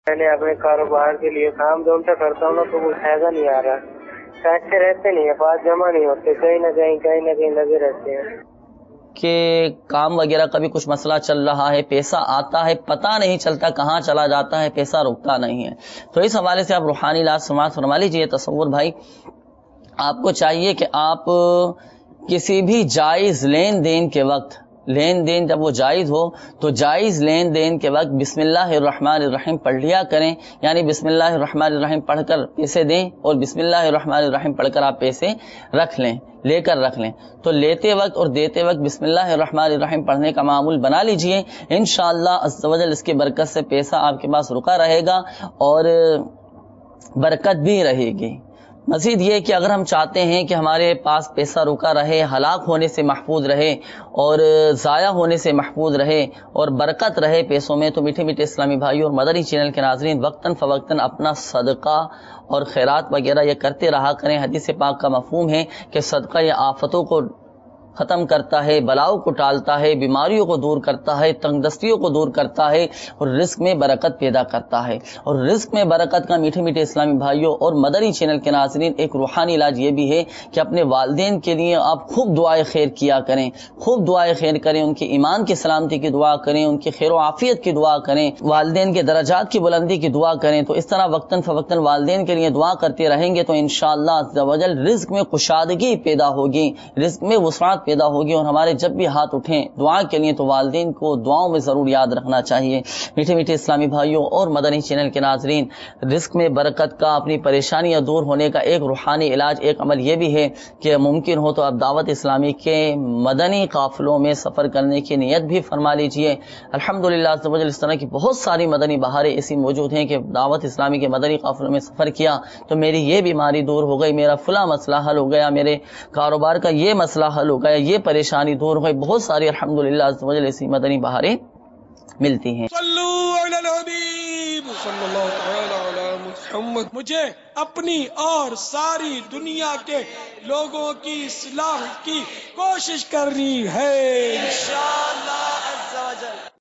मैंने अपने कारोबार के लिए काम ढूंढता करता हूँ ना तो वो फायदा नहीं आ रहा, पैसे रहते नहीं है, पास जमा नहीं होते, कहीं ना कहीं लगे रहते हैं کہ کام وغیرہ کا بھی کچھ مسئلہ چل رہا ہے، پیسہ آتا ہے پتہ نہیں چلتا کہاں چلا جاتا ہے، پیسہ رکتا نہیں ہے. تو اس حوالے سے آپ روحانی علاج سماعت فرما لیجئے. تصور بھائی، آپ کو چاہیے کہ آپ کسی بھی جائز لین دین کے وقت، لین دین جب وہ جائز ہو تو جائز لین دین کے وقت بسم اللہ الرحمن الرحیم پڑھ لیا کریں. یعنی بسم اللہ الرحمن الرحیم پڑھ کر پیسے دیں اور بسم اللہ الرحمن الرحیم پڑھ کر آپ پیسے رکھ لیں، لے کر رکھ لیں. تو لیتے وقت اور دیتے وقت بسم اللہ الرحمن الرحیم پڑھنے کا معمول بنا لیجئے. انشاءاللہ عز و جل اس کی برکت سے پیسہ آپ کے پاس رکا رہے گا اور برکت بھی رہے گی. مزید یہ کہ اگر ہم چاہتے ہیں کہ ہمارے پاس پیسہ رکا رہے، ہلاک ہونے سے محفوظ رہے اور ضائع ہونے سے محفوظ رہے اور برکت رہے پیسوں میں، تو میٹھے میٹھے اسلامی بھائیوں اور مدنی چینل کے ناظرین وقتاً فوقتاً اپنا صدقہ اور خیرات وغیرہ یہ کرتے رہا کریں. حدیث پاک کا مفہوم ہے کہ صدقہ یہ آفتوں کو ختم کرتا ہے، بلاؤں کو ٹالتا ہے، بیماریوں کو دور کرتا ہے، تنگ دستیوں کو دور کرتا ہے اور رزق میں برکت پیدا کرتا ہے. اور رزق میں برکت کا میٹھے میٹھے اسلامی بھائیوں اور مدنی چینل کے ناظرین ایک روحانی علاج یہ بھی ہے کہ اپنے والدین کے لیے آپ خوب دعائے خیر کیا کریں، خوب دعائے خیر کریں، ان کی ایمان کی سلامتی کی دعا کریں، ان کی خیر و عافیت کی دعا کریں، والدین کے درجات کی بلندی کی دعا کریں. تو اس طرح وقتاً فوقتاً والدین کے لیے دعا کرتے رہیں گے تو انشاءاللہ عز و جل رزق میں کشادگی پیدا ہوگی، رزق میں وسعت پیدا ہوگی. اور ہمارے جب بھی ہاتھ اٹھیں دعا کے لیے تو والدین کو دعاؤں میں ضرور یاد رکھنا چاہیے. میٹھے میٹھے اسلامی بھائیوں اور مدنی چینل کے ناظرین، رزق میں برکت کا، اپنی پریشانیاں دور ہونے کا ایک روحانی علاج، ایک عمل یہ بھی ہے کہ ممکن ہو تو آپ دعوت اسلامی کے مدنی قافلوں میں سفر کرنے کی نیت بھی فرما لیجئے. الحمدللہ عز و جل اس طرح کی بہت ساری مدنی بہاریں ایسی موجود ہیں کہ دعوت اسلامی کے مدنی قافلوں میں سفر کیا تو میری یہ بیماری دور ہو گئی، میرا فلاں مسئلہ حل ہو گیا، میرے کاروبار کا یہ مسئلہ حل ہو گیا، یہ پریشانی دور ہو گئی. بہت ساری الحمدللہ عز و جل ایسی مدنی بہاریں ملتی ہیں. صلو علی الحبیب صلی اللہ تعالی علی محمد. مجھے اپنی اور ساری دنیا کے لوگوں کی اصلاح کی کوشش کرنی ہے انشاءاللہ عز و جل.